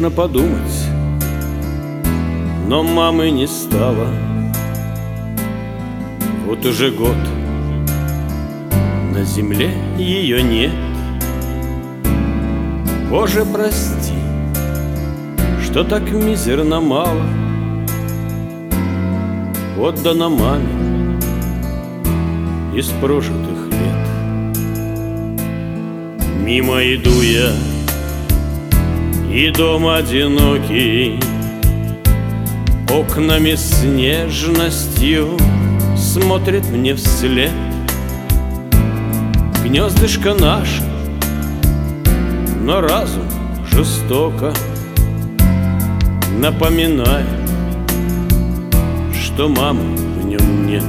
Страшно подумать, но мамы не стало. Вот уже год на земле ее нет. Боже, прости, что так мизерно мало отдано маме из прожитых лет. Мимо иду я, и дом одинокий окнами с нежностью смотрит мне вслед. Гнездышко наше, но разум жестоко напоминает, что мамы в нем нет.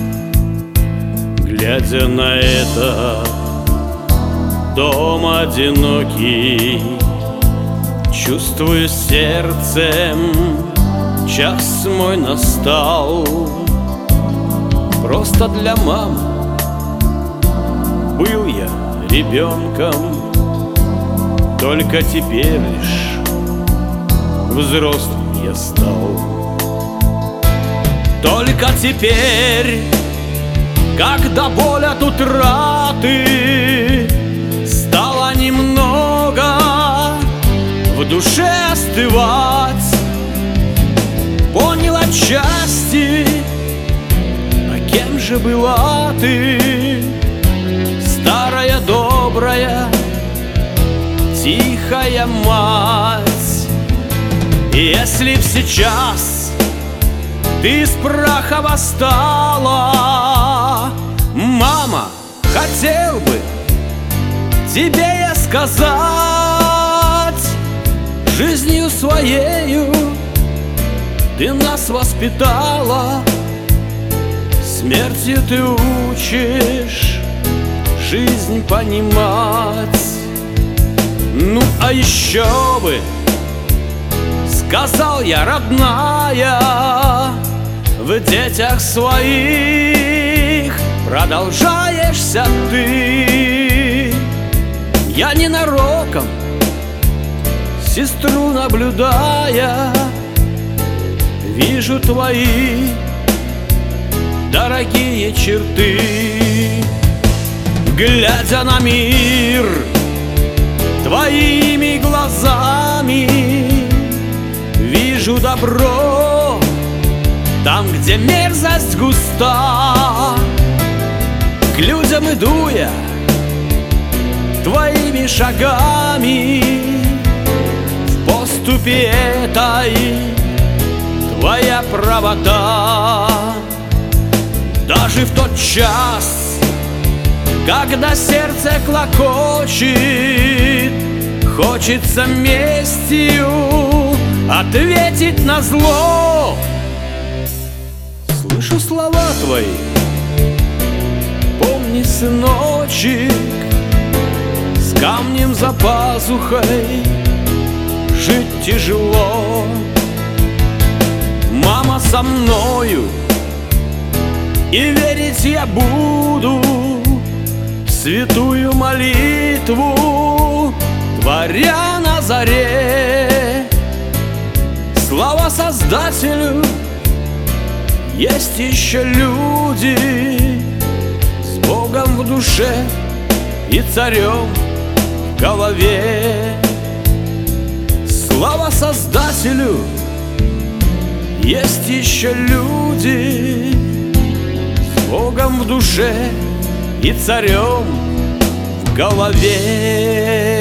Глядя на это, дом одинокий, чувствую сердцем, час мой настал. Просто для мамы был я ребенком, только теперь лишь взрослым я стал. Только теперь, когда боль от утраты стала немного в душе остывать, понял отчасти, а кем же была ты, старая добрая тихая мать. И если б сейчас ты из праха восстала, мама, хотел бы тебе я сказать, жизнью своею ты нас воспитала, смертью ты учишь жизнь понимать. Ну а еще бы, сказал я, родная, в детях своих продолжаешься ты. Я ненароком, сестру наблюдая, вижу твои дорогие черты. Глядя на мир твоими глазами, вижу добро там, где мерзость густа. К людям иду я твоими шагами, в поступе этой твоя правота. Даже в тот час, когда сердце клокочет, хочется местью ответить на зло. Слышу слова твои, помни, сыночек, с камнем за пазухой жить тяжело. Мама со мною, и верить я буду в святую молитву, творя на заре. Слава Создателю, есть еще люди с Богом в душе и царем в голове. Слава Создателю, есть еще люди с Богом в душе и царем в голове.